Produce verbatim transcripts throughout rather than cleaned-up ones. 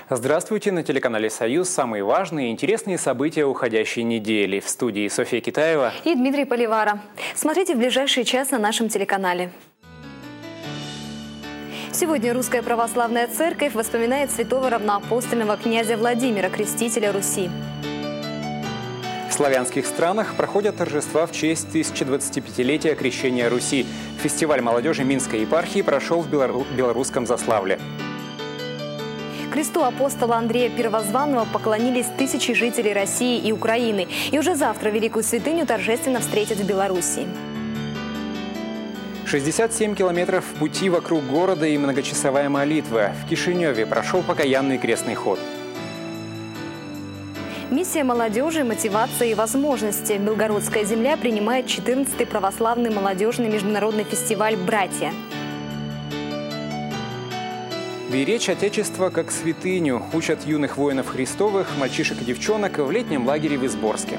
Здравствуйте, на телеканале «Союз» самые важные и интересные события уходящей недели. В студии Софья Китаева и Дмитрий Поливара. Смотрите в ближайший час на нашем телеканале. Сегодня Русская Православная Церковь вспоминает святого равноапостольного князя Владимира, крестителя Руси. В славянских странах проходят торжества в честь тысячедвадцатипятилетия крещения Руси. Фестиваль молодежи Минской епархии прошел в Белору... белорусском Заславле. Кресту апостола Андрея Первозванного поклонились тысячи жителей России и Украины. И уже завтра Великую Святыню торжественно встретят в Белоруссии. шестьдесят семь километров пути вокруг города и многочасовая молитва. В Кишиневе прошел покаянный крестный ход. Миссия молодежи, мотивация и возможности. Белгородская земля принимает четырнадцатый православный молодежный международный фестиваль «Братья». Беречь Отечество как святыню учат юных воинов Христовых, мальчишек и девчонок в летнем лагере в Изборске.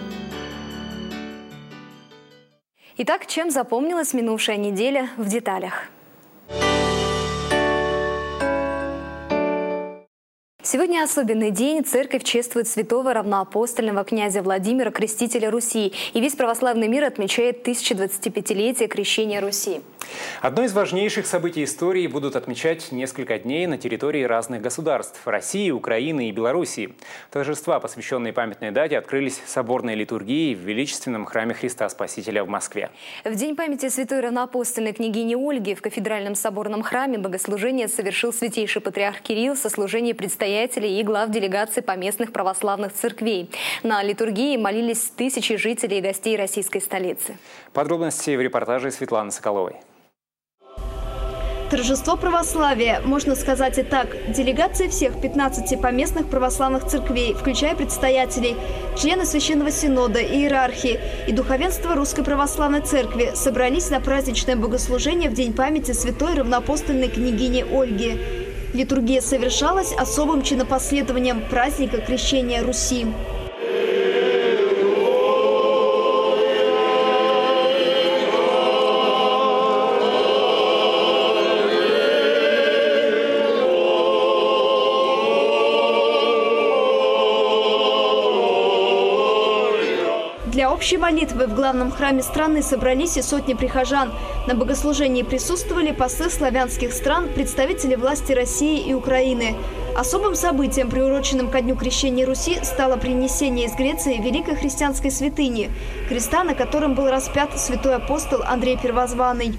Итак, чем запомнилась минувшая неделя в деталях? Сегодня особенный день. Церковь чествует святого равноапостольного князя Владимира, крестителя Руси. И весь православный мир отмечает тысячедвадцатипятилетие крещения Руси. Одно из важнейших событий истории будут отмечать несколько дней на территории разных государств – России, Украины и Белоруссии. Торжества, посвященные памятной дате, открылись соборной литургией в величественном храме Христа Спасителя в Москве. В день памяти святой равноапостольной княгини Ольги в кафедральном соборном храме богослужение совершил святейший патриарх Кирилл со служением предстоятелей и глав делегаций поместных православных церквей. На литургии молились тысячи жителей и гостей российской столицы. Подробности в репортаже Светланы Соколовой. Торжество православия, можно сказать и так. Делегации всех пятнадцати поместных православных церквей, включая предстоятелей, члены Священного Синода, иерархии и духовенства Русской Православной Церкви собрались на праздничное богослужение в день памяти святой равноапостольной княгини Ольги. Литургия совершалась особым чинопоследованием праздника крещения Руси. Для общей молитвы в главном храме страны собрались и сотни прихожан. На богослужении присутствовали послы славянских стран, представители власти России и Украины. Особым событием, приуроченным ко дню крещения Руси, стало принесение из Греции великой христианской святыни – креста, на котором был распят святой апостол Андрей Первозванный.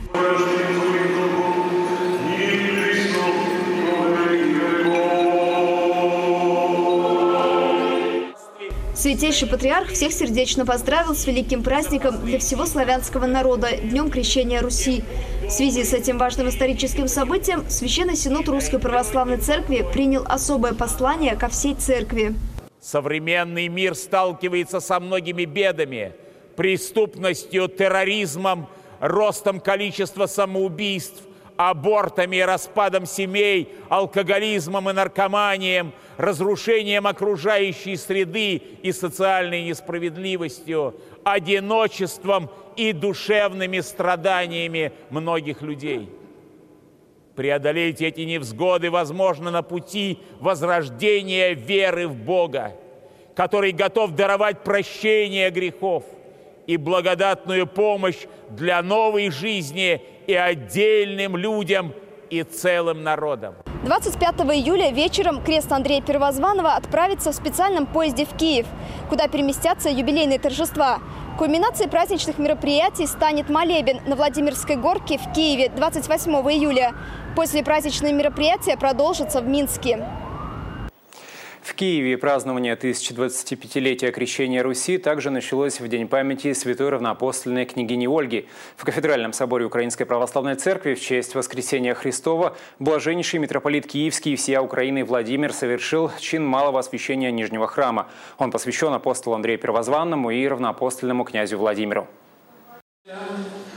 Святейший патриарх всех сердечно поздравил с великим праздником для всего славянского народа – Днем крещения Руси. В связи с этим важным историческим событием Священный Синод Русской Православной Церкви принял особое послание ко всей Церкви. Современный мир сталкивается со многими бедами, преступностью, терроризмом, ростом количества самоубийств, абортами и распадом семей, алкоголизмом и наркоманией, разрушением окружающей среды и социальной несправедливостью, одиночеством и душевными страданиями многих людей. Преодолеть эти невзгоды возможно на пути возрождения веры в Бога, который готов даровать прощение грехов и благодатную помощь для новой жизни и отдельным людям, и целым народам. двадцать пятого июля вечером крест Андрея Первозванного отправится в специальном поезде в Киев, куда переместятся юбилейные торжества. Кульминацией праздничных мероприятий станет молебен на Владимирской горке в Киеве двадцать восьмого июля. После праздничные мероприятия продолжатся в Минске. В Киеве празднование тысячедвадцатипятилетия крещения Руси также началось в день памяти святой равноапостольной княгини Ольги. В кафедральном соборе Украинской Православной Церкви в честь воскресения Христова блаженнейший митрополит Киевский и всея Украины Владимир совершил чин малого освящения Нижнего храма. Он посвящен апостолу Андрею Первозванному и равноапостольному князю Владимиру.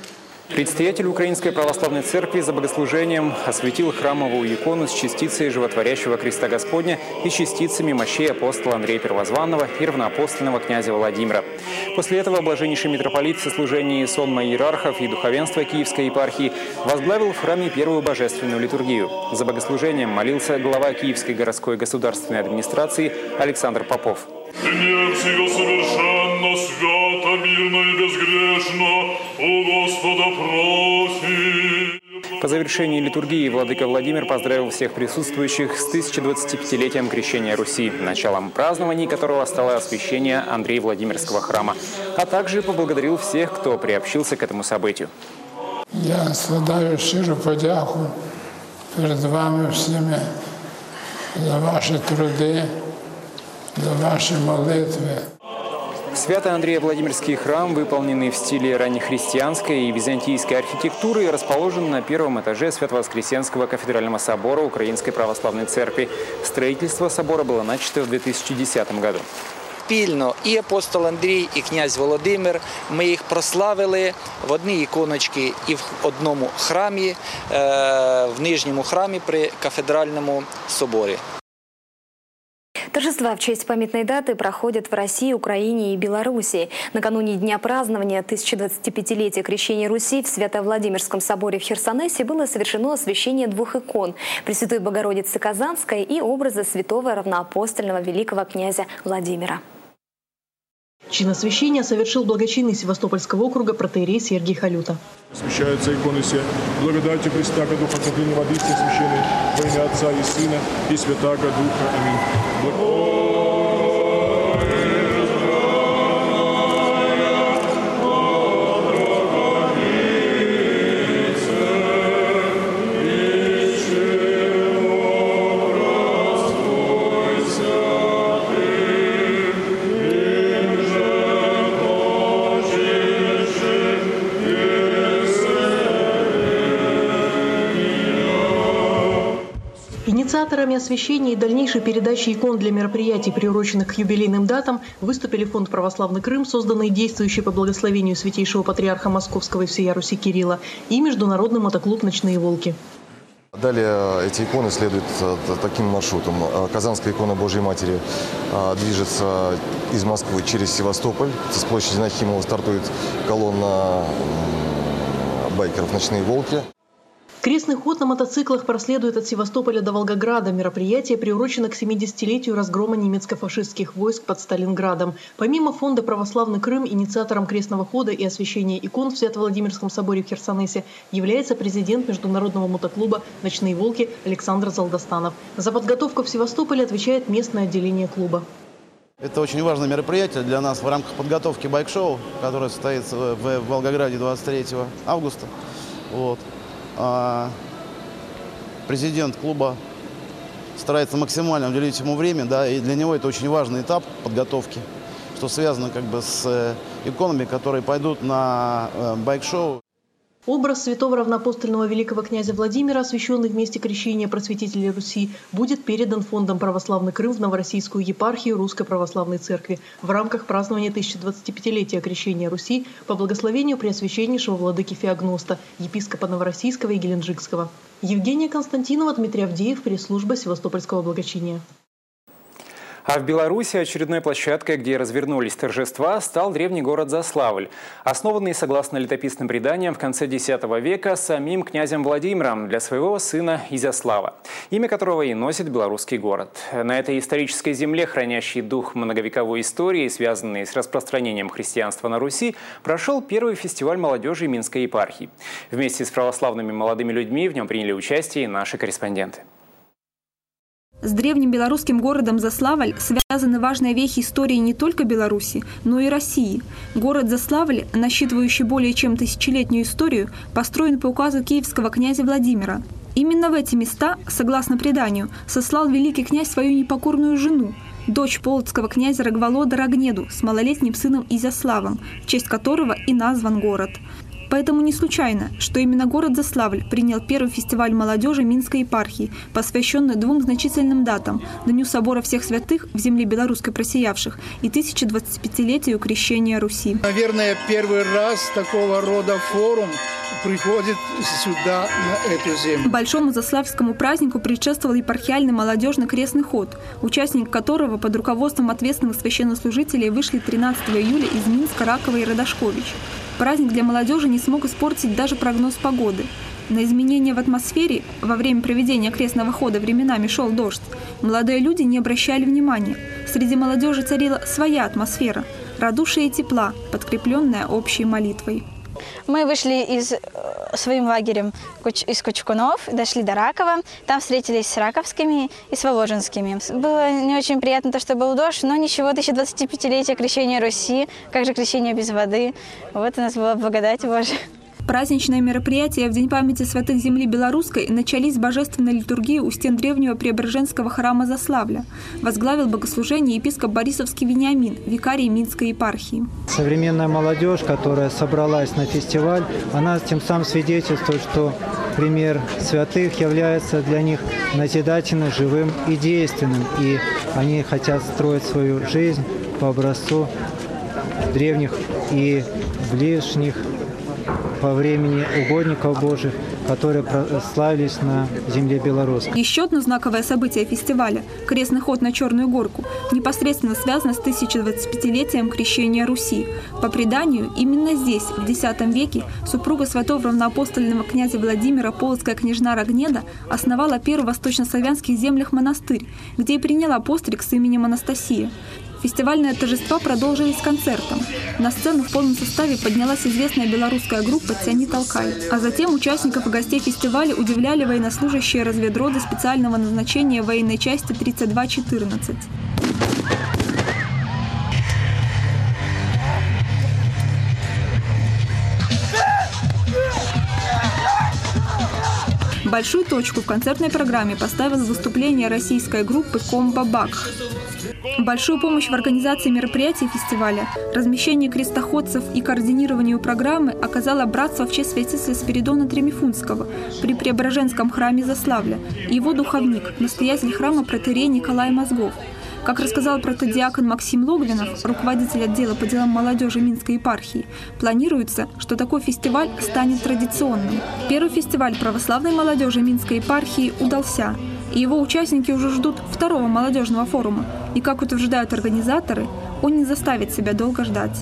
Предстоятель Украинской Православной Церкви за богослужением осветил храмовую икону с частицей животворящего креста Господня и частицами мощей апостола Андрея Первозванного и равноапостольного князя Владимира. После этого блаженнейший митрополит в сослужении сонма иерархов и духовенства Киевской епархии возглавил в храме первую божественную литургию. За богослужением молился глава Киевской городской государственной администрации Александр Попов. Гнев сего совершенно, свято, мирно и безгрешно, у Господа просим. По завершении литургии владыка Владимир поздравил всех присутствующих с тысячедвадцатипятилетием крещения Руси, началом празднований которого стало освящение Андрея Владимирского храма, а также поблагодарил всех, кто приобщился к этому событию. Я складаю щиру подяку перед вами всіми за ваші труди, за ваши молитвы. Свято-Андрея Владимирский храм, выполненный в стиле раннехристианской и византийской архитектуры, расположен на первом этаже Свято-Воскресенского кафедрального собора Украинской Православной Церкви. Строительство собора было начато в две тысячи десятом году. Спільно і апостол Андрій, і князь Володимир, ми їх прославили в одній іконочці і в одному храмі, в нижньому храмі при кафедральному соборі. Торжества в честь памятной даты проходят в России, Украине и Белоруссии. Накануне дня празднования тысячедвадцатипятилетия крещения Руси в Свято-Владимирском соборе в Херсонесе было совершено освящение двух икон – Пресвятой Богородицы Казанской и образа святого равноапостольного великого князя Владимира. Чин освящения совершил благочинный Севастопольского округа протоиерей Сергий Халюта. Освящаются иконы все благодатью Христа, духа святой воды, все священные во имя Отца и Сына и Святаго Духа. Аминь. Инициаторами освящения и дальнейшей передачи икон для мероприятий, приуроченных к юбилейным датам, выступили Фонд «Православный Крым», созданный и действующий по благословению святейшего патриарха Московского и всея Руси Кирилла, и Международный мотоклуб «Ночные волки». Далее эти иконы следуют таким маршрутом. Казанская икона Божьей Матери движется из Москвы через Севастополь. С площади Нахимова стартует колонна байкеров «Ночные волки». Крестный ход на мотоциклах проследует от Севастополя до Волгограда. Мероприятие приурочено к семидесятилетию разгрома немецко-фашистских войск под Сталинградом. Помимо фонда «Православный Крым», инициатором крестного хода и освящения икон в Свято-Владимирском соборе в Херсонесе является президент международного мотоклуба «Ночные волки» Александр Залдостанов. За подготовку в Севастополе отвечает местное отделение клуба. Это очень важное мероприятие для нас в рамках подготовки байк-шоу, которое состоится в Волгограде двадцать третьего августа. Вот. Президент клуба старается максимально уделить ему время, да, и для него это очень важный этап подготовки, что связано как бы с иконами, которые пойдут на байк-шоу. Образ святого равноапостольного великого князя Владимира, освященный в месте крещения просветителей Руси, будет передан фондом «Православный Крым» в Новороссийскую епархию Русской Православной Церкви в рамках празднования тысячедвадцатипятилетия крещения Руси по благословению Преосвященнейшего владыки Феогноста, епископа Новороссийского и Геленджикского. Евгения Константинова, Дмитрий Авдеев, пресс-служба Севастопольского благочиния. А в Беларуси очередной площадкой, где развернулись торжества, стал древний город Заславль, основанный, согласно летописным преданиям, в конце десятого века самим князем Владимиром для своего сына Изяслава, имя которого и носит белорусский город. На этой исторической земле, хранящей дух многовековой истории, связанной с распространением христианства на Руси, прошел первый фестиваль молодежи Минской епархии. Вместе с православными молодыми людьми в нем приняли участие и наши корреспонденты. С древним белорусским городом Заславль связаны важные вехи истории не только Беларуси, но и России. Город Заславль, насчитывающий более чем тысячелетнюю историю, построен по указу киевского князя Владимира. Именно в эти места, согласно преданию, сослал великий князь свою непокорную жену, дочь полоцкого князя Рогволода Рогнеду с малолетним сыном Изяславом, в честь которого и назван город. Поэтому не случайно, что именно город Заславль принял первый фестиваль молодежи Минской епархии, посвященный двум значительным датам – Дню Собора всех святых в земле белорусской просиявших и тысячедвадцатипятилетию крещения Руси. Наверное, первый раз такого рода форум приходит сюда, на эту землю. Большому заславскому празднику предшествовал епархиальный молодежный крестный ход, участники которого под руководством ответственных священнослужителей вышли тринадцатого июля из Минска, Ракова и Радошкович. Праздник для молодежи не смог испортить даже прогноз погоды. На изменения в атмосфере во время проведения крестного хода временами шел дождь. Молодые люди не обращали внимания. Среди молодежи царила своя атмосфера – радушие и тепла, подкрепленная общей молитвой. Мы вышли из своим лагерем из Кучкунов, дошли до Ракова. Там встретились с раковскими и с воложенскими. Было не очень приятно то, что был дождь, но ничего, тысячедвадцатипятилетие крещения Руси, как же крещение без воды. Вот у нас была благодать Божия. Праздничные мероприятия в День памяти святых земли белорусской начались с божественной литургии у стен древнего Преображенского храма Заславля. Возглавил богослужение епископ Борисовский Вениамин, викарий Минской епархии. Современная молодежь, которая собралась на фестиваль, она тем самым свидетельствует, что пример святых является для них назидательным, живым и действенным. И они хотят строить свою жизнь по образцу древних и ближних по времени угодников Божьих, которые прославились на земле белорусской. Еще одно знаковое событие фестиваля – крестный ход на Черную горку – непосредственно связано с тысячедвадцатипятилетием крещения Руси. По преданию, именно здесь, в десятом веке, супруга святого равноапостольного князя Владимира, полоцкая княжна Рогнеда, основала первый в восточнославянских землях монастырь, где и приняла постриг с именем Анастасия. Фестивальные торжества продолжились концертом. На сцену в полном составе поднялась известная белорусская группа «Тяни толкай». А затем участников и гостей фестиваля удивляли военнослужащие разведроты специального назначения военной части тридцать два четырнадцать. Большую точку в концертной программе поставило выступление российской группы «Комбо Бак». Большую помощь в организации мероприятий фестиваля, размещении крестоходцев и координированию программы оказало братство в честь святителя Спиридона Тремифунского при Преображенском храме Заславля и его духовник, настоятель храма протоиерей Николай Мозгов. Как рассказал протодиакон Максим Логвинов, руководитель отдела по делам молодежи Минской епархии, планируется, что такой фестиваль станет традиционным. Первый фестиваль православной молодежи Минской епархии удался, и его участники уже ждут второго молодежного форума. И, как утверждают организаторы, он не заставит себя долго ждать.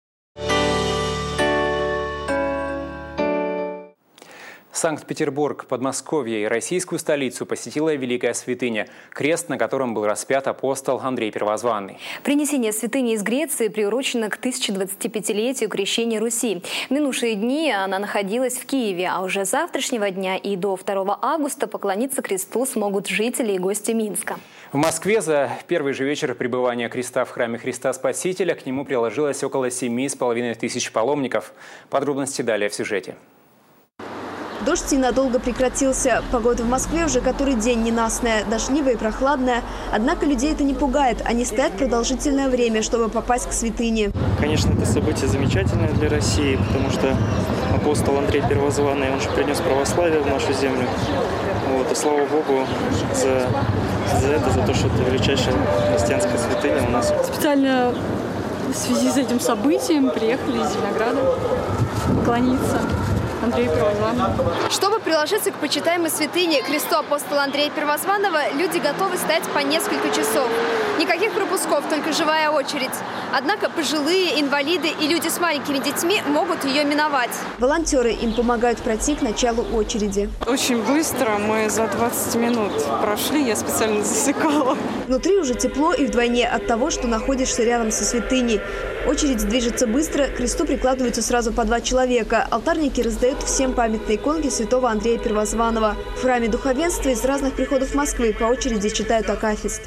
Санкт-Петербург, Подмосковье и российскую столицу посетила великая святыня, крест, на котором был распят апостол Андрей Первозванный. Принесение святыни из Греции приурочено к тысячедвадцатипятилетию крещения Руси. В минувшие дни она находилась в Киеве, а уже с завтрашнего дня и до второго августа поклониться кресту смогут жители и гости Минска. В Москве за первый же вечер пребывания креста в храме Христа Спасителя к нему приложилось около семи с половиной тысяч паломников. Подробности далее в сюжете. Дождь ненадолго прекратился. Погода в Москве уже который день ненастная, дождливая и прохладная. Однако людей это не пугает. Они стоят продолжительное время, чтобы попасть к святыне. Конечно, это событие замечательное для России, потому что апостол Андрей Первозванный, он же принес православие в нашу землю. Вот, и слава Богу за, за это, за то, что это величайшая христианская святыня у нас. Специально в связи с этим событием приехали из Зеленограда поклониться Андрею Первозванному. Чтобы приложиться к почитаемой святыне кресту апостола Андрея Первозванного, люди готовы стоять по несколько часов. Никаких пропусков, только живая очередь. Однако пожилые, инвалиды и люди с маленькими детьми могут ее миновать. Волонтеры им помогают пройти к началу очереди. Очень быстро, мы за двадцать минут прошли, я специально засекала. Внутри уже тепло и вдвойне от того, что находишься рядом со святыней. Очередь движется быстро, к кресту прикладываются сразу по два человека. Алтарники раздают всем памятные иконки святого Андрея Первозванного. В храме духовенства из разных приходов Москвы по очереди читают акафист.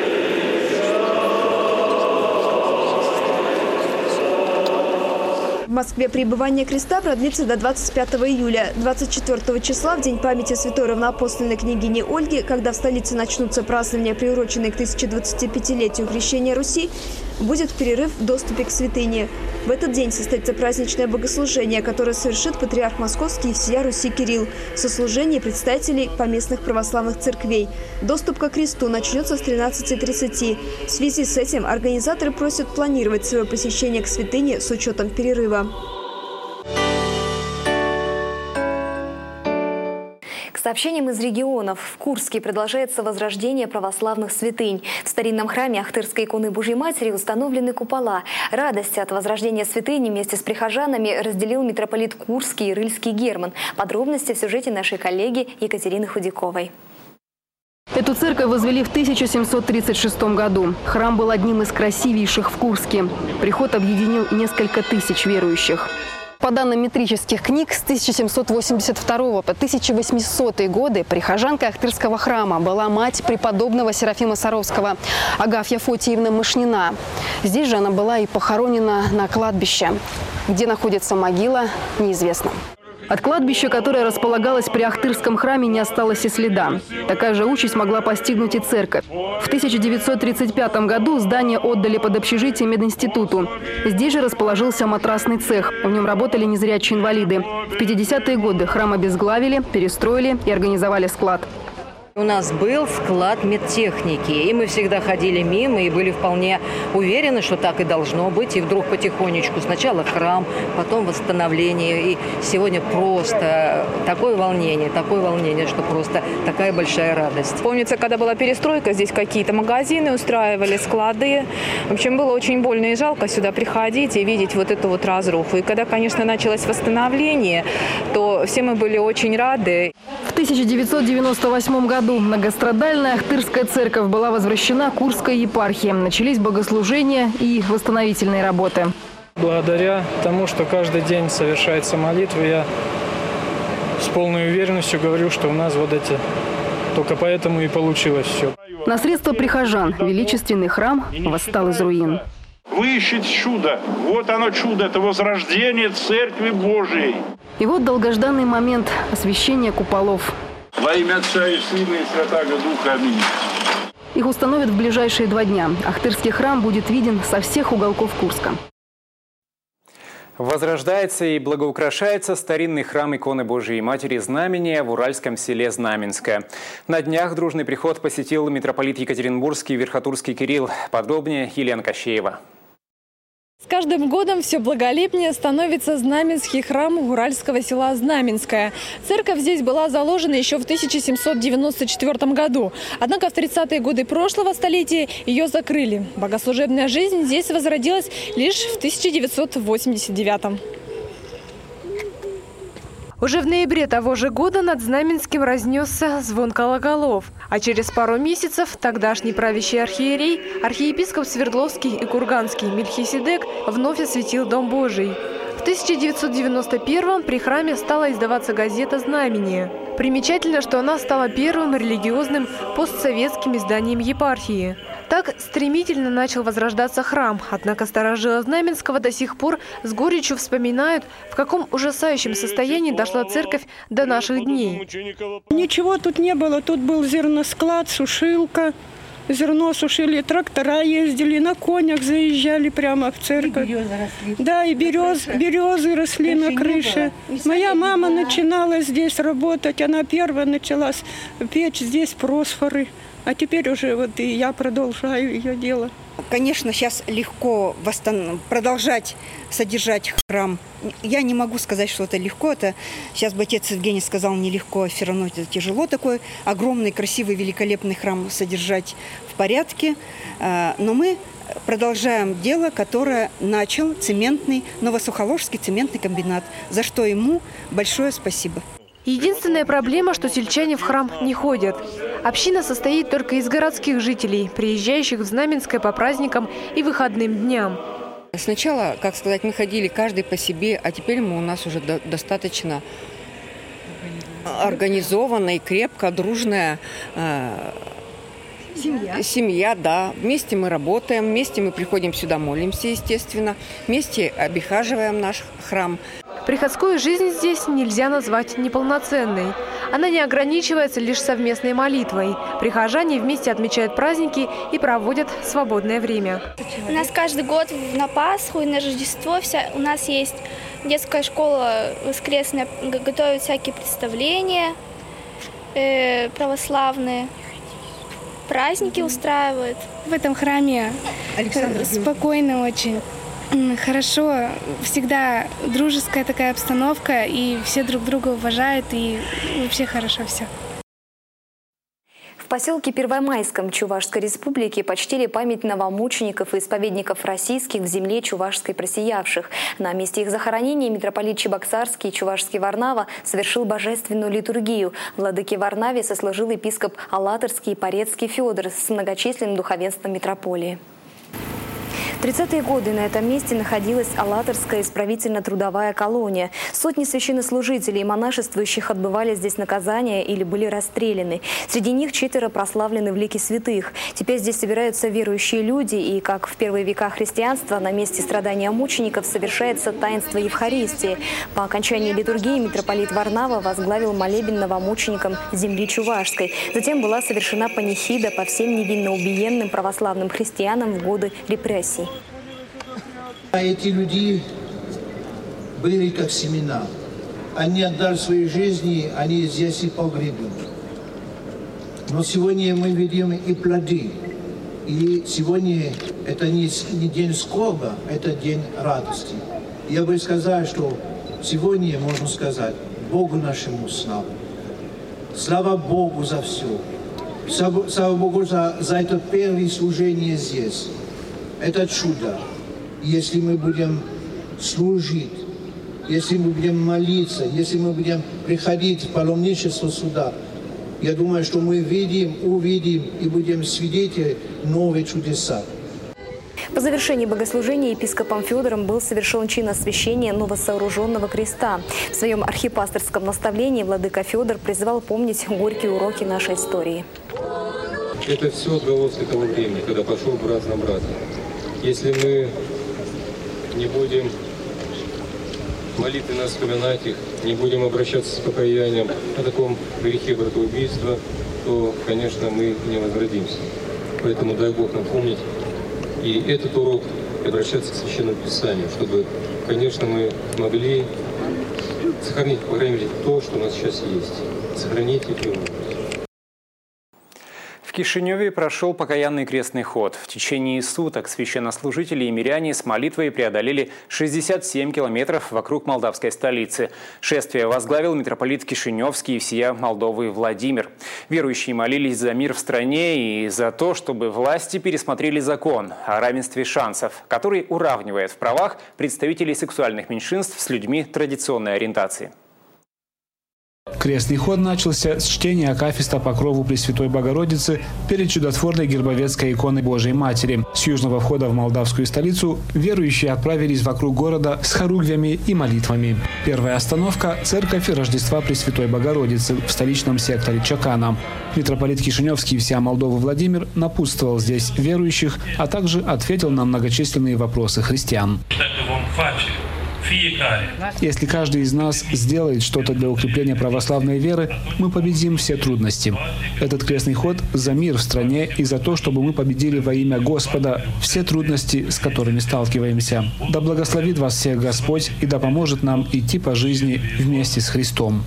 В Москве пребывание креста продлится до двадцать пятого июля. двадцать четвёртого числа, в день памяти святой равноапостольной княгини Ольги, когда в столице начнутся празднования, приуроченные к тысяча двадцатипятилетию крещения Руси, будет перерыв в доступе к святыне. В этот день состоится праздничное богослужение, которое совершит патриарх Московский и всея Руси Кирилл в сослужении представителей поместных православных церквей. Доступ ко кресту начнется с тринадцати тридцати. В связи с этим организаторы просят планировать свое посещение к святыне с учетом перерыва. К сообщениям из регионов. В Курске продолжается возрождение православных святынь. В старинном храме Ахтырской иконы Божьей Матери установлены купола. Радость от возрождения святыни вместе с прихожанами разделил митрополит Курский и Рыльский Герман. Подробности в сюжете нашей коллеги Екатерины Худяковой. Эту церковь возвели в тысяча семьсот тридцать шестом году. Храм был одним из красивейших в Курске. Приход объединил несколько тысяч верующих. По данным метрических книг, с тысяча семьсот восемьдесят второго по тысяча восьмисотые годы прихожанкой Ахтырского храма была мать преподобного Серафима Саровского, Агафья Фотиевна Мышнина. Здесь же она была и похоронена на кладбище. Где находится могила, неизвестно. От кладбища, которое располагалось при Ахтырском храме, не осталось и следа. Такая же участь могла постигнуть и церковь. В тысяча девятьсот тридцать пятом году здание отдали под общежитие мединституту. Здесь же расположился матрасный цех. В нем работали незрячие инвалиды. В пятидесятые годы храм обезглавили, перестроили и организовали склад. У нас был склад медтехники, и мы всегда ходили мимо и были вполне уверены, что так и должно быть. И вдруг потихонечку сначала храм, потом восстановление. И сегодня просто такое волнение, такое волнение, что просто такая большая радость. Помнится, когда была перестройка, здесь какие-то магазины устраивали, склады. В общем, было очень больно и жалко сюда приходить и видеть вот эту вот разруху. И когда, конечно, началось восстановление, то все мы были очень рады. В тысяча девятьсот девяносто восьмом году многострадальная Ахтырская церковь была возвращена Курской епархии. Начались богослужения и восстановительные работы. Благодаря тому, что каждый день совершается молитва, я с полной уверенностью говорю, что у нас вот эти, только поэтому и получилось все. На средства прихожан величественный храм восстал из руин. Вы ищете чудо. Вот оно чудо, это возрождение Церкви Божией. И вот долгожданный момент освящения куполов. Во имя Отца и Сына и Святаго Духа. Аминь. Их установят в ближайшие два дня. Ахтырский храм будет виден со всех уголков Курска. Возрождается и благоукрашается старинный храм иконы Божией Матери Знамения в уральском селе Знаменское. На днях дружный приход посетил митрополит Екатеринбургский и Верхотурский Кирилл. Подробнее Елена Кощеева. С каждым годом все благолепнее становится Знаменский храм уральского села Знаменское. Церковь здесь была заложена еще в тысяча семьсот девяносто четвёртом году. Однако в тридцатые годы прошлого столетия ее закрыли. Богослужебная жизнь здесь возродилась лишь в тысяча девятьсот восемьдесят девятом. Уже в ноябре того же года над Знаменским разнесся звон колоколов. А через пару месяцев тогдашний правящий архиерей, архиепископ Свердловский и Курганский Мельхиседек вновь осветил Дом Божий. В тысяча девятьсот девяносто первом при храме стала издаваться газета «Знамение». Примечательно, что она стала первым религиозным постсоветским изданием епархии. Так стремительно начал возрождаться храм, однако старожилы Знаменского до сих пор с горечью вспоминают, в каком ужасающем состоянии дошла церковь до наших дней. Ничего тут не было, тут был зерносклад, сушилка. Зерно сушили, трактора ездили, на конях заезжали прямо в церковь. И березы росли. Да, и берез, березы росли на крыше. Моя мама начинала здесь работать, она первая начала печь здесь просфоры. А теперь уже вот и я продолжаю ее дело. Конечно, сейчас легко восстан... продолжать содержать храм. Я не могу сказать, что это легко. Это сейчас бы отец Евгений сказал, нелегко, все равно это тяжело. Такой огромный, красивый, великолепный храм содержать в порядке. Но мы продолжаем дело, которое начал цементный, Новосухоложский цементный комбинат, за что ему большое спасибо. Единственная проблема, что сельчане в храм не ходят. Община состоит только из городских жителей, приезжающих в Знаменское по праздникам и выходным дням. Сначала, как сказать, мы ходили каждый по себе, а теперь мы у нас уже до- достаточно организованная и крепко, дружная э- Семья. Семья, да. Вместе мы работаем, вместе мы приходим сюда, молимся, естественно. Вместе обихаживаем наш храм. Приходскую жизнь здесь нельзя назвать неполноценной. Она не ограничивается лишь совместной молитвой. Прихожане вместе отмечают праздники и проводят свободное время. У нас каждый год на Пасху и на Рождество вся, у нас есть детская школа воскресная, готовят всякие представления э, православные, праздники устраивают. В этом храме Александр спокойно очень. Хорошо, всегда дружеская такая обстановка, и все друг друга уважают, и вообще хорошо все. В поселке Первомайском Чувашской республики почтили память новомучеников и исповедников российских в земле чувашской просиявших. На месте их захоронения митрополит Чебоксарский и Чувашский Варнава совершил божественную литургию. Владыке Варнаве сослужил епископ Алатырский и Порецкий Федор с многочисленным духовенством митрополии. В тридцатые годы на этом месте находилась Алатырская исправительно-трудовая колония. Сотни священнослужителей и монашествующих отбывали здесь наказания или были расстреляны. Среди них четверо прославлены в лике святых. Теперь здесь собираются верующие люди, и, как в первые века христианства, на месте страдания мучеников совершается таинство Евхаристии. По окончании литургии митрополит Варнава возглавил молебен новомученикам земли Чувашской. Затем была совершена панихида по всем невинно убиенным православным христианам в годы репрессий. Эти люди были как семена. Они отдали свои жизни, они здесь и погребены. Но сегодня мы видим и плоды. И сегодня это не, не день скорби, это день радости. Я бы сказал, что сегодня можно сказать Богу нашему славу. Слава Богу за все. Слава, слава Богу за, за это первое служение здесь. Это чудо. Если мы будем служить, если мы будем молиться, если мы будем приходить в паломничество сюда, я думаю, что мы видим, увидим и будем свидетели новых чудес. По завершении богослужения епископом Федором был совершен чин освящения новосооруженного креста. В своем архипасторском наставлении владыка Федор призывал помнить горькие уроки нашей истории. Это все отголоски того времени, когда пошел брат на брата. Если мы не будем молитвенно вспоминать их, не будем обращаться с покаянием о таком грехе братоубийства, то, конечно, мы не возродимся. Поэтому дай Бог нам помнить и этот урок, и обращаться к Священному Писанию, чтобы, конечно, мы могли сохранить, по крайней мере, то, что у нас сейчас есть. Сохранить и приумножить. В Кишиневе прошел покаянный крестный ход. В течение суток священнослужители и миряне с молитвой преодолели шестьдесят семь километров вокруг молдавской столицы. Шествие возглавил митрополит Кишиневский и всея Молдовы Владимир. Верующие молились за мир в стране и за то, чтобы власти пересмотрели закон о равенстве шансов, который уравнивает в правах представителей сексуальных меньшинств с людьми традиционной ориентации. Крестный ход начался с чтения акафиста Покрову Пресвятой Богородицы перед чудотворной гербовецкой иконой Божией Матери. С южного входа в молдавскую столицу верующие отправились вокруг города с хоругвями и молитвами. Первая остановка – церковь Рождества Пресвятой Богородицы в столичном секторе Чакана. Митрополит Кишиневский и вся Молдова Владимир напутствовал здесь верующих, а также ответил на многочисленные вопросы христиан. Если каждый из нас сделает что-то для укрепления православной веры, мы победим все трудности. Этот крестный ход за мир в стране и за то, чтобы мы победили во имя Господа все трудности, с которыми сталкиваемся. Да благословит вас всех Господь и да поможет нам идти по жизни вместе с Христом.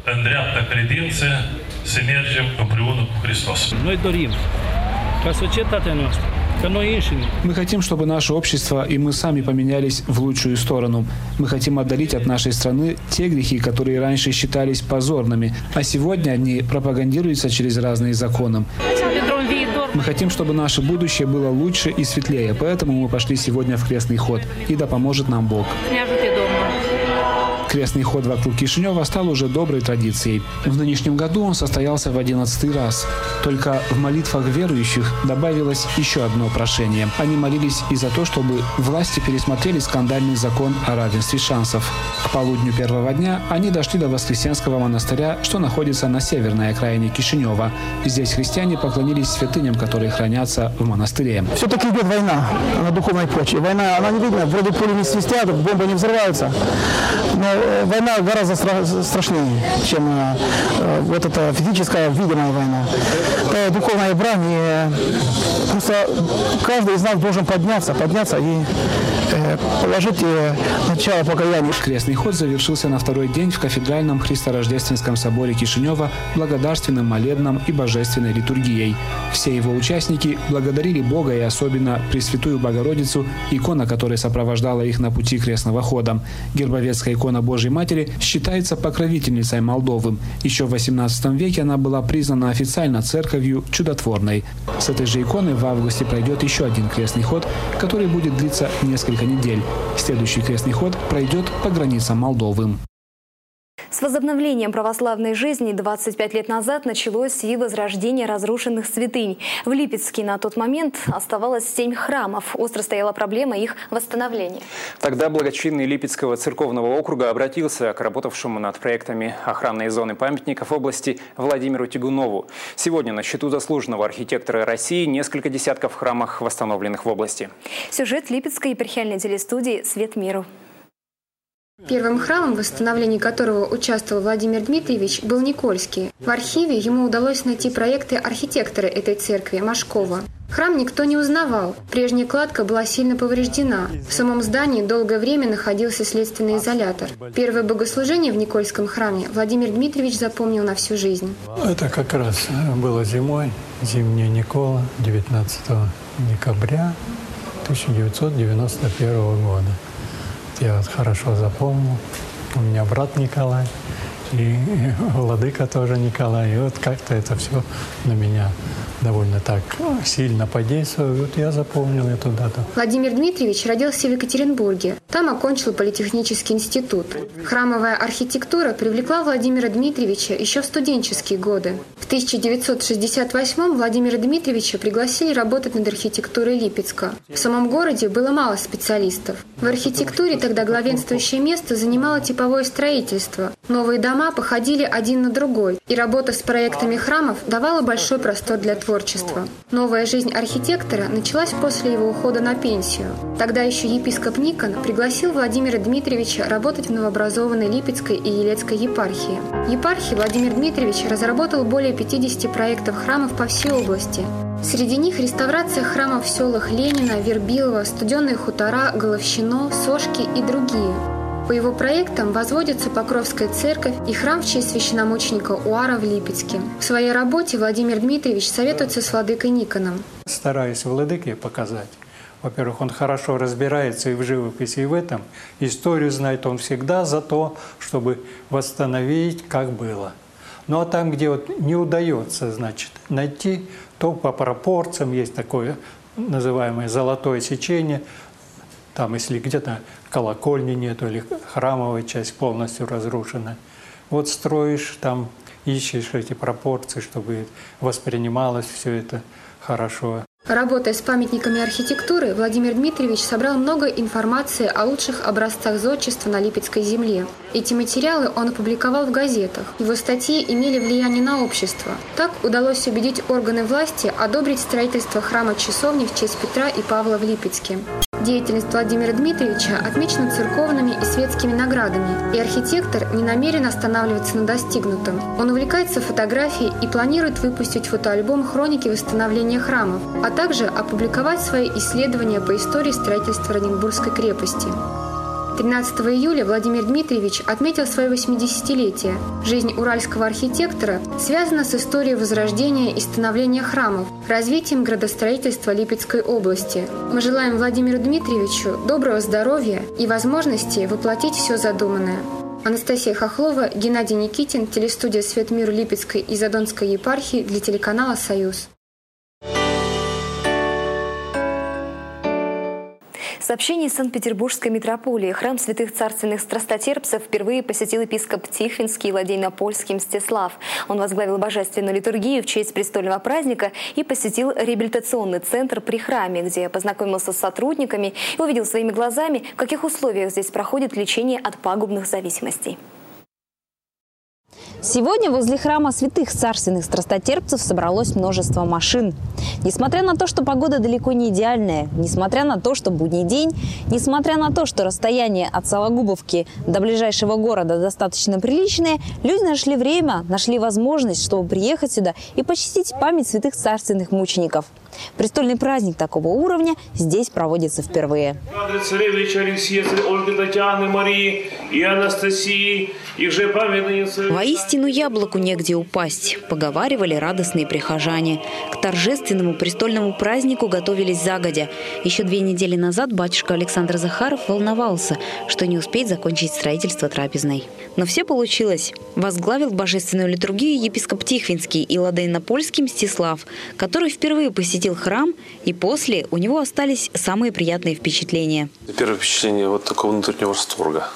Мы хотим, чтобы наше общество и мы сами поменялись в лучшую сторону. Мы хотим отдалить от нашей страны те грехи, которые раньше считались позорными, а сегодня они пропагандируются через разные законы. Мы хотим, чтобы наше будущее было лучше и светлее, поэтому мы пошли сегодня в крестный ход. И да поможет нам Бог. Крестный ход вокруг Кишинева стал уже доброй традицией. В нынешнем году он состоялся в одиннадцатый раз. Только в молитвах верующих добавилось еще одно прошение. Они молились и за то, чтобы власти пересмотрели скандальный закон о равенстве шансов. К полудню первого дня они дошли до Воскресенского монастыря, что находится на северной окраине Кишинева. Здесь христиане поклонились святыням, которые хранятся в монастыре. Все-таки идет война на духовной почве. Война, она не видна, вроде пули не свистят, бомбы не взрываются. Но война гораздо стра- страшнее, чем э, вот эта физическая, видимая война. Э, духовная брань. И просто каждый из нас должен подняться, подняться и э, положить э, начало покаяния. Крестный ход завершился на второй день в кафедральном Христорождественском соборе Кишинева благодарственным молебном и божественной литургией. Все его участники благодарили Бога и особенно Пресвятую Богородицу, икона которой сопровождала их на пути крестного хода. Гербовецкая икона Божьей Матери считается покровительницей Молдовы. Еще в восемнадцатом веке она была признана официально церковью чудотворной. С этой же иконой в августе пройдет еще один крестный ход, который будет длиться несколько недель. Следующий крестный ход пройдет по границам Молдовы. С возобновлением православной жизни двадцать пять лет назад началось и возрождение разрушенных святынь. В Липецке на тот момент оставалось семь храмов. Остро стояла проблема их восстановления. Тогда благочинный Липецкого церковного округа обратился к работавшему над проектами охранной зоны памятников области Владимиру Тягунову. Сегодня на счету заслуженного архитектора России несколько десятков храмов, восстановленных в области. Сюжет Липецкой епархиальной телестудии «Свет миру». Первым храмом, в восстановлении которого участвовал Владимир Дмитриевич, был Никольский. В архиве ему удалось найти проекты архитектора этой церкви Машкова. Храм никто не узнавал. Прежняя кладка была сильно повреждена. В самом здании долгое время находился следственный изолятор. Первое богослужение в Никольском храме Владимир Дмитриевич запомнил на всю жизнь. Это как раз было зимой, зимняя Никола, девятнадцатого декабря тысяча девятьсот девяносто первого года. Я вот хорошо запомнил. У меня брат Николай, и владыка тоже Николай. И вот как-то это все на меня довольно так сильно подействовало. Вот я запомнил эту дату. Владимир Дмитриевич родился в Екатеринбурге. Там окончил политехнический институт. Храмовая архитектура привлекла Владимира Дмитриевича еще в студенческие годы. В тысяча девятьсот шестьдесят восьмом Владимира Дмитриевича пригласили работать над архитектурой Липецка. В самом городе было мало специалистов. В архитектуре тогда главенствующее место занимало типовое строительство. Новые дома походили один на другой, и работа с проектами храмов давала большой простор для творчества. Новая жизнь архитектора началась после его ухода на пенсию. Тогда еще епископ Никон пригласил Владимира Дмитриевича работать в новообразованной Липецкой и Елецкой епархии. В епархии Владимир Дмитриевич разработал более пятидесяти проектов храмов по всей области. Среди них реставрация храмов в селах Ленина, Вербилово, Студенные хутора, Головщино, Сошки и другие. По его проектам возводятся Покровская церковь и храм в честь священномученика Уара в Липецке. В своей работе Владимир Дмитриевич советуется с владыкой Никоном. Стараюсь владыке показать. Во-первых, он хорошо разбирается и в живописи, и в этом. Историю знает он всегда за то, чтобы восстановить, как было. Ну а там, где вот не удается, значит, найти, то по пропорциям есть такое называемое золотое сечение. Там, если где-то колокольни нету или храмовая часть полностью разрушена. Вот строишь, там ищешь эти пропорции, чтобы воспринималось все это хорошо. Работая с памятниками архитектуры, Владимир Дмитриевич собрал много информации о лучших образцах зодчества на Липецкой земле. Эти материалы он опубликовал в газетах. Его статьи имели влияние на общество. Так удалось убедить органы власти одобрить строительство храма-часовни в честь Петра и Павла в Липецке. Деятельность Владимира Дмитриевича отмечена церковными и светскими наградами, и архитектор не намерен останавливаться на достигнутом. Он увлекается фотографией и планирует выпустить фотоальбом хроники восстановления храмов, а также опубликовать свои исследования по истории строительства Оренбургской крепости. тринадцатого июля Владимир Дмитриевич отметил свое восьмидесятилетие. Жизнь уральского архитектора связана с историей возрождения и становления храмов, развитием градостроительства Липецкой области. Мы желаем Владимиру Дмитриевичу доброго здоровья и возможности воплотить все задуманное. Анастасия Хохлова, Геннадий Никитин, телестудия «Свет миру» Липецкой и Задонской епархии для телеканала «Союз». сообщении из Санкт-Петербургской митрополии храм святых царственных страстотерпцев впервые посетил епископ Тихвинский и Ладейно-Польский Мстислав. Он возглавил божественную литургию в честь престольного праздника и посетил реабилитационный центр при храме, где познакомился с сотрудниками и увидел своими глазами, в каких условиях здесь проходит лечение от пагубных зависимостей. Сегодня возле храма святых царственных страстотерпцев собралось множество машин. Несмотря на то, что погода далеко не идеальная, несмотря на то, что будний день, несмотря на то, что расстояние от Сологубовки до ближайшего города достаточно приличное, люди нашли время, нашли возможность, чтобы приехать сюда и почтить память святых царственных мучеников. Престольный праздник такого уровня здесь проводится впервые. Воистину яблоку негде упасть, поговаривали радостные прихожане. К торжественному престольному празднику готовились загодя. Еще две недели назад батюшка Александр Захаров волновался, что не успеет закончить строительство трапезной. Но все получилось. Возглавил божественную литургию епископ Тихвинский и Ладейно-Польский Мстислав, который впервые посетил храм, и после у него остались самые приятные впечатления. Первое впечатление вот такого внутреннего восторга.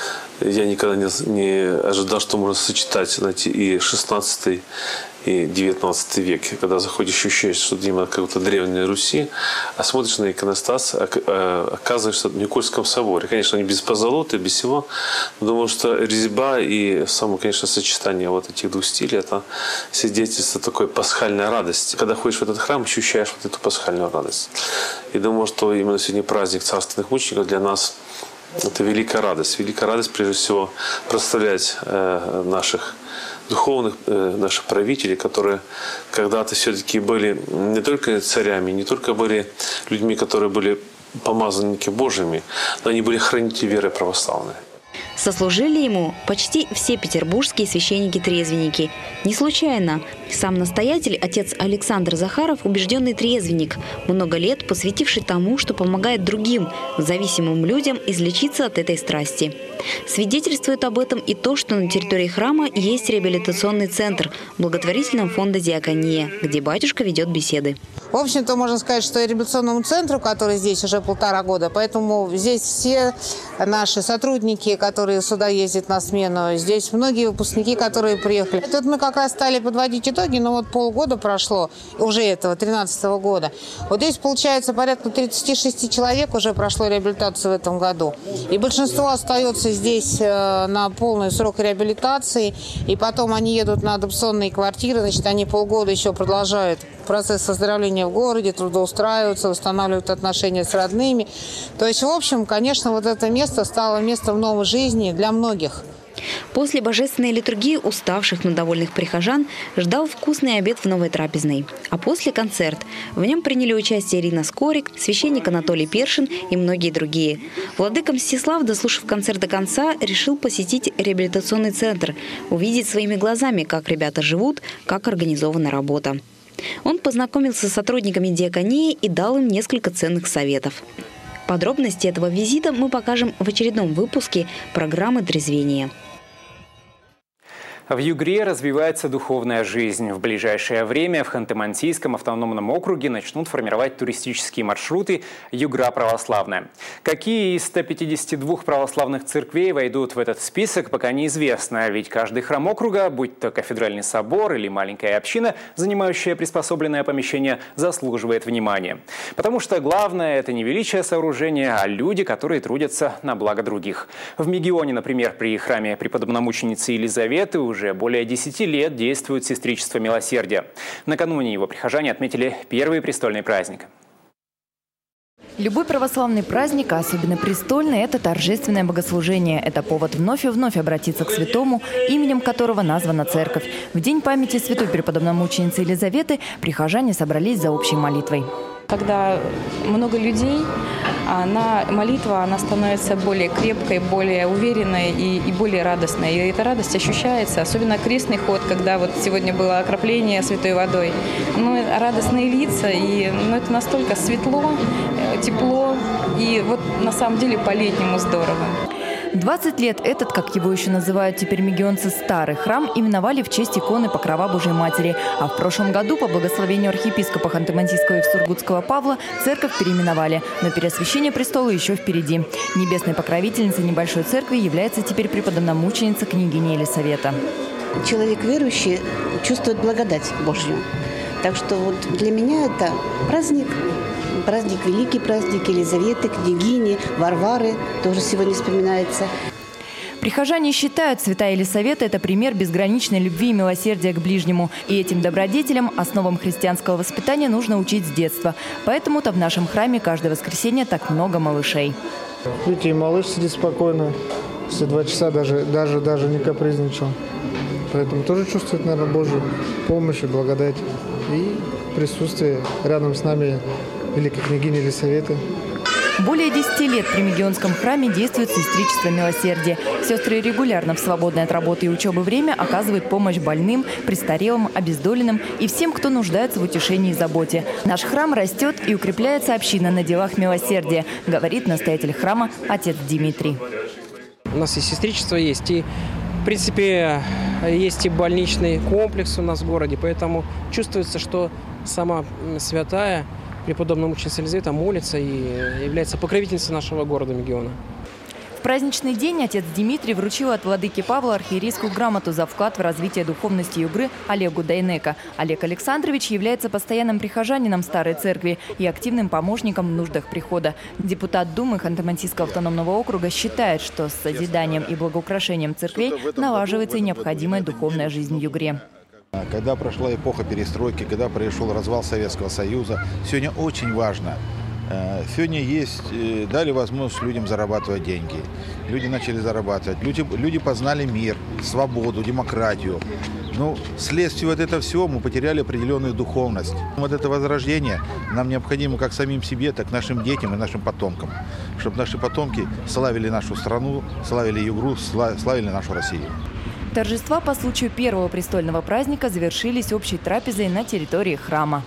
Я никогда не, не ожидал, что можно сочетать, знаете, и шестнадцатый, и девятнадцатый век, когда заходишь, ощущаешь, что именно какой-то древней Руси, а смотришь на иконостас, оказываешься в Никольском соборе. Конечно, не без позолоты, без всего, но думаю, что резьба и само, конечно, сочетание вот этих двух стилей, это свидетельство такой пасхальной радости. Когда ходишь в этот храм, ощущаешь вот эту пасхальную радость. И думаю, что именно сегодня праздник царственных мучеников для нас это великая радость. Великая радость, прежде всего, прославлять э, наших духовных, э, наших правителей, которые когда-то все-таки были не только царями, не только были людьми, которые были помазанники Божьими, но они были хранители веры православной. Сослужили ему почти все петербургские священники-трезвенники. Не случайно. Сам настоятель, отец Александр Захаров, убежденный трезвенник, много лет посвятивший тому, что помогает другим, зависимым людям, излечиться от этой страсти. Свидетельствует об этом и то, что на территории храма есть реабилитационный центр благотворительного фонда «Диакония», где батюшка ведет беседы. В общем-то, можно сказать, что реабилитационному центру, который здесь уже полтора года, поэтому здесь все наши сотрудники, которые сюда ездят на смену, здесь многие выпускники, которые приехали. Тут мы как раз стали подводить итоги, но вот полгода прошло, уже этого, тринадцатого года. Вот здесь, получается, порядка тридцати шести человек уже прошло реабилитацию в этом году. И большинство остается здесь на полный срок реабилитации, и потом они едут на адопционные квартиры, значит, они полгода еще продолжают процесс оздоровления в городе, трудоустраиваются, восстанавливают отношения с родными. То есть, в общем, конечно, вот это место стало местом новой жизни для многих. После божественной литургии уставших, но довольных прихожан ждал вкусный обед в новой трапезной. А после концерт. В нем приняли участие Ирина Скорик, священник Анатолий Першин и многие другие. Владыка Мстислав, дослушав концерт до конца, решил посетить реабилитационный центр, увидеть своими глазами, как ребята живут, как организована работа. Он познакомился с сотрудниками диаконии и дал им несколько ценных советов. Подробности этого визита мы покажем в очередном выпуске программы «Трезвение». В Югре развивается духовная жизнь. В ближайшее время в Ханты-Мансийском автономном округе начнут формировать туристические маршруты «Югра православная». Какие из ста пятидесяти двух православных церквей войдут в этот список, пока неизвестно. Ведь каждый храм округа, будь то кафедральный собор или маленькая община, занимающая приспособленное помещение, заслуживает внимания. Потому что главное – это не величие сооружения, а люди, которые трудятся на благо других. В Мегионе, например, при храме преподобномученицы Елизаветы уже Уже более десяти лет действует сестричество милосердия. Накануне его прихожане отметили первый престольный праздник. Любой православный праздник, а особенно престольный, это торжественное богослужение. Это повод вновь и вновь обратиться к святому, именем которого названа церковь. В день памяти святой преподобномученицы Елизаветы прихожане собрались за общей молитвой. Когда много людей, она, молитва она становится более крепкой, более уверенной и, и более радостной. И эта радость ощущается, особенно крестный ход, когда вот сегодня было окропление святой водой. Ну, радостные лица, и ну, это настолько светло, тепло, и вот на самом деле по-летнему здорово. двадцать лет этот, как его еще называют теперь мегионцы, старый храм именовали в честь иконы Покрова Божьей Матери. А в прошлом году по благословению архиепископа Ханты-Мансийского и Сургутского Павла церковь переименовали. Но переосвящение престола еще впереди. Небесной покровительницей небольшой церкви является теперь преподобномученица княгиня Елисавета. Человек верующий чувствует благодать Божью. Так что вот для меня это праздник. Праздник, великий праздник Елизаветы, княгини, Варвары тоже сегодня вспоминается. Прихожане считают, святая Елисавета – это пример безграничной любви и милосердия к ближнему. И этим добродетелям, основам христианского воспитания, нужно учить с детства. Поэтому-то в нашем храме каждое воскресенье так много малышей. Видите, и малыш сидит спокойно, все два часа даже, даже, даже не капризничал. Поэтому тоже чувствует, наверное, Божью помощь и благодать. И присутствие рядом с нами великой княгини Елисаветы. Более десяти лет при Мегионском храме действует сестричество милосердия. Сестры регулярно в свободное от работы и учебы время оказывают помощь больным, престарелым, обездоленным и всем, кто нуждается в утешении и заботе. Наш храм растет и укрепляется община на делах милосердия, говорит настоятель храма отец Дмитрий. У нас и сестричество есть, и в принципе есть и больничный комплекс у нас в городе, поэтому чувствуется, что сама святая преподобная мученица Елизавета молится и является покровительницей нашего города Мегиона. В праздничный день отец Дмитрий вручил от владыки Павла архиерейскую грамоту за вклад в развитие духовности Югры Олегу Дайнеко. Олег Александрович является постоянным прихожанином Старой Церкви и активным помощником в нуждах прихода. Депутат Думы Ханты-Мансийского автономного округа считает, что с созиданием и благоукрашением церквей налаживается и необходимая духовная жизнь в Югре. Когда прошла эпоха перестройки, когда произошел развал Советского Союза, сегодня очень важно. Сегодня есть, дали возможность людям зарабатывать деньги. Люди начали зарабатывать. Люди, люди познали мир, свободу, демократию. Но вследствие вот этого всего мы потеряли определенную духовность. Вот это возрождение нам необходимо как самим себе, так и нашим детям и нашим потомкам. Чтобы наши потомки славили нашу страну, славили Югру, славили нашу Россию. Торжества по случаю первого престольного праздника завершились общей трапезой на территории храма.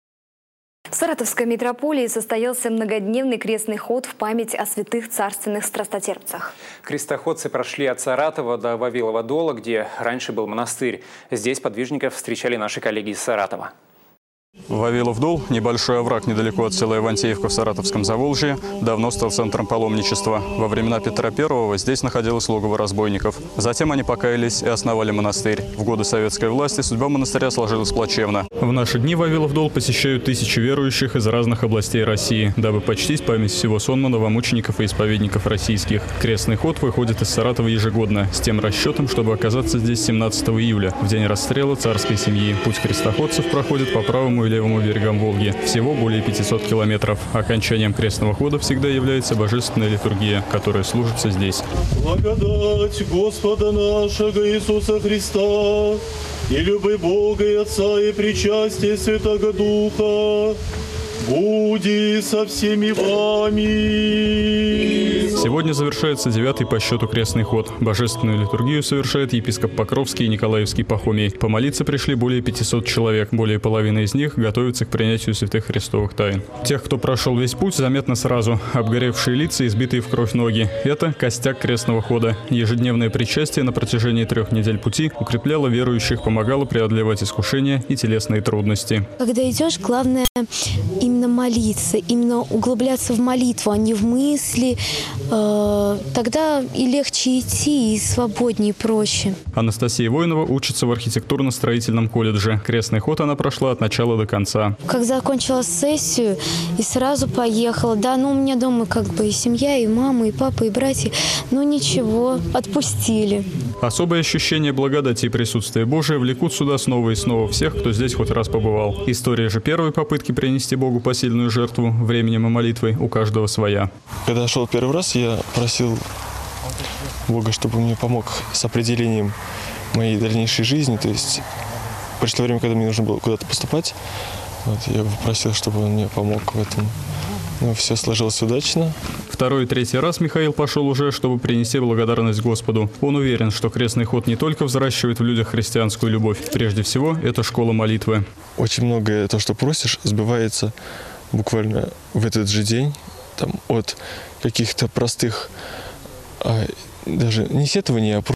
В Саратовской митрополии состоялся многодневный крестный ход в память о святых царственных страстотерпцах. Крестоходцы прошли от Саратова до Вавилова Дола, где раньше был монастырь. Здесь подвижников встречали наши коллеги из Саратова. Вавилов Дол, небольшой овраг недалеко от села Ивантеевка в Саратовском Заволжье, давно стал центром паломничества. Во времена Петра Первого здесь находилось логово разбойников. Затем они покаялись и основали монастырь. В годы советской власти судьба монастыря сложилась плачевно. В наши дни Вавилов Дол посещают тысячи верующих из разных областей России, дабы почтить память всего сонма новомучеников и исповедников российских. Крестный ход выходит из Саратова ежегодно, с тем расчетом, чтобы оказаться здесь семнадцатого июля, в день расстрела царской семьи. Путь крестоходцев проходит по правому и левому берегам Волги. Всего более пятисот километров. Окончанием крестного хода всегда является божественная литургия, которая служится здесь. Благодать Господа нашего Иисуса Христа и любовь Бога и Отца и причастие Святого Духа буди со всеми вами. Сегодня завершается девятый по счету крестный ход. Божественную литургию совершает епископ Покровский и Николаевский Пахомий. Помолиться пришли более пятисот человек. Более половины из них готовятся к принятию святых христовых тайн. Тех, кто прошел весь путь, заметно сразу. Обгоревшие лица, избитые в кровь ноги. Это костяк крестного хода. Ежедневное причастие на протяжении трех недель пути укрепляло верующих, помогало преодолевать искушения и телесные трудности. Когда идешь, главное именно молиться, именно углубляться в молитву, а не в мысли. Тогда и легче идти, и свободнее, и проще. Анастасия Воинова учится в архитектурно-строительном колледже. Крестный ход она прошла от начала до конца. Как закончила сессию и сразу поехала. Да, ну у меня дома как бы и семья, и мама, и папа, и братья. Но ничего, отпустили. Особое ощущение благодати и присутствия Божия влекут сюда снова и снова всех, кто здесь хоть раз побывал. История же первой попытки принести Богу посильную жертву временем и молитвой у каждого своя. Когда шел первый раз, я просил Бога, чтобы он мне помог с определением моей дальнейшей жизни. То есть пришло время, когда мне нужно было куда-то поступать. Вот, я попросил, чтобы он мне помог в этом. Ну, все сложилось удачно. Второй и третий раз Михаил пошел уже, чтобы принести благодарность Господу. Он уверен, что крестный ход не только взращивает в людях христианскую любовь. Прежде всего, это школа молитвы. Очень многое то, что просишь, сбывается буквально в этот же день. Там, от каких-то простых а, даже не сетование, а